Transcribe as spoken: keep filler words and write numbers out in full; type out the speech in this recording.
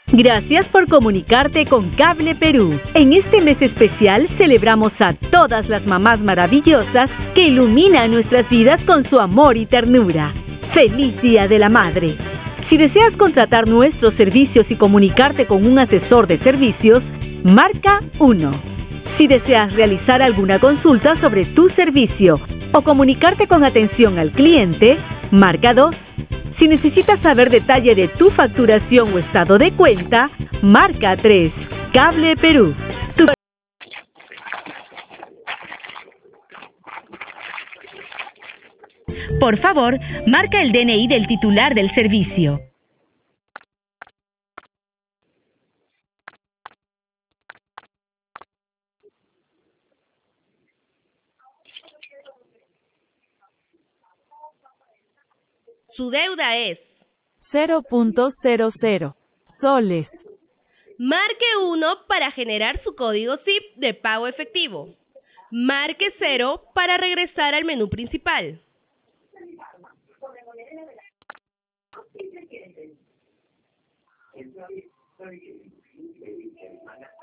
Gracias por comunicarte con Cable Perú. En este mes especial celebramos a todas las mamás maravillosas que iluminan nuestras vidas con su amor y ternura. ¡Feliz Día de la Madre! Si deseas contratar nuestros servicios y comunicarte con un asesor de servicios, marca uno. Si deseas realizar alguna consulta sobre tu servicio o comunicarte con atención al cliente, marca dos. Si necesitas saber detalle de tu facturación o estado de cuenta, marca tres. Cable Perú. Tu... Por favor, marca el D N I del titular del servicio. Su deuda es cero punto cero cero soles. Marque uno para generar su código S I P de pago efectivo. Marque cero para regresar al menú principal.